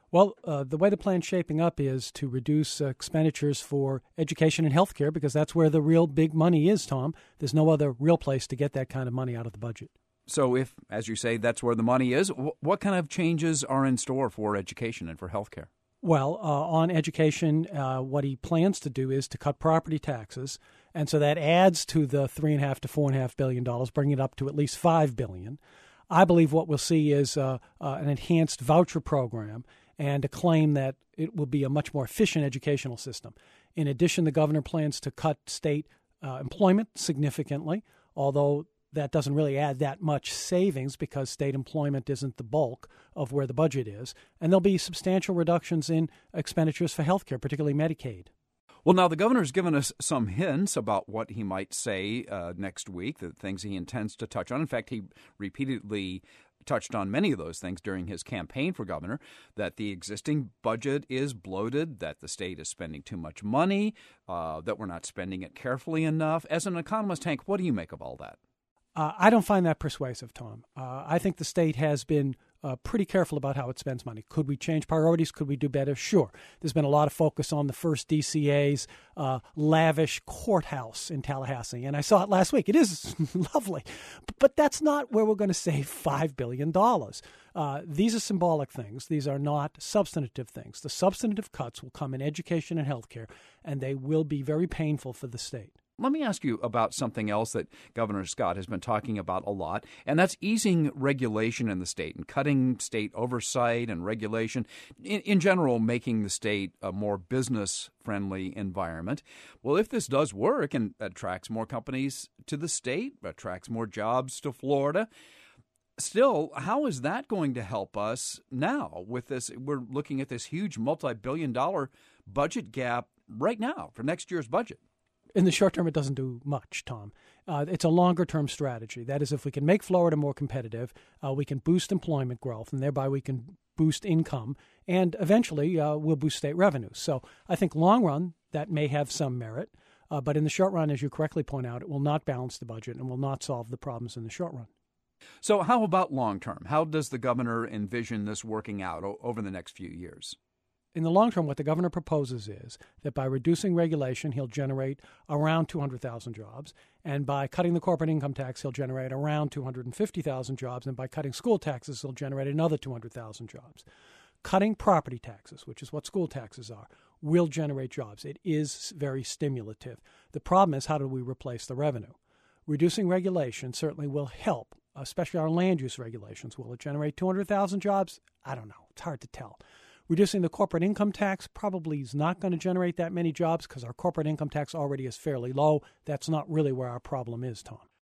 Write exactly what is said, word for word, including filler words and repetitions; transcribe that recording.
Well, uh, the way the plan's shaping up is to reduce uh, expenditures for education and healthcare because that's where the real big money is, Tom. There's no other real place to get that kind of money out of the budget. So if, as you say, that's where the money is, what kind of changes are in store for education and for healthcare? Well, uh, on education, uh, what he plans to do is to cut property taxes, and so that adds to the three and a half to four and a half billion dollars, bringing it up to at least five billion. I believe what we'll see is uh, uh, an enhanced voucher program and a claim that it will be a much more efficient educational system. In addition, the governor plans to cut state uh, employment significantly, although that doesn't really add that much savings because state employment isn't the bulk of where the budget is. And there'll be substantial reductions in expenditures for health care, particularly Medicaid. Well, now the governor's given us some hints about what he might say uh, next week, the things he intends to touch on. In fact, he repeatedly touched on many of those things during his campaign for governor, that the existing budget is bloated, that the state is spending too much money, uh, that we're not spending it carefully enough. As an economist, Hank, what do you make of all that? Uh, I don't find that persuasive, Tom. Uh, I think the state has been uh, pretty careful about how it spends money. Could we change priorities? Could we do better? Sure. There's been a lot of focus on the first D C A's uh, lavish courthouse in Tallahassee, and I saw it last week. It is lovely, but that's not where we're going to save five billion dollars. Uh, these are symbolic things. These are not substantive things. The substantive cuts will come in education and healthcare, and they will be very painful for the state. Let me ask you about something else that Governor Scott has been talking about a lot, and that's easing regulation in the state and cutting state oversight and regulation, in, in general, making the state a more business-friendly environment. Well, if this does work and attracts more companies to the state, attracts more jobs to Florida, still, how is that going to help us now with this? We're looking at this huge multi-billion dollar budget gap right now for next year's budget. In the short term, it doesn't do much, Tom. Uh, it's a longer-term strategy. That is, if we can make Florida more competitive, uh, we can boost employment growth, and thereby we can boost income, and eventually uh, we'll boost state revenues. So I think long run, that may have some merit. Uh, but in the short run, as you correctly point out, it will not balance the budget and will not solve the problems in the short run. So how about long term? How does the governor envision this working out o- over the next few years? In the long term, what the governor proposes is that by reducing regulation, he'll generate around two hundred thousand jobs. And by cutting the corporate income tax, he'll generate around two hundred fifty thousand jobs. And by cutting school taxes, he'll generate another two hundred thousand jobs. Cutting property taxes, which is what school taxes are, will generate jobs. It is very stimulative. The problem is, how do we replace the revenue? Reducing regulation certainly will help, especially our land use regulations. Will it generate two hundred thousand jobs? I don't know. It's hard to tell. Reducing the corporate income tax probably is not going to generate that many jobs because our corporate income tax already is fairly low. That's not really where our problem is, Tom.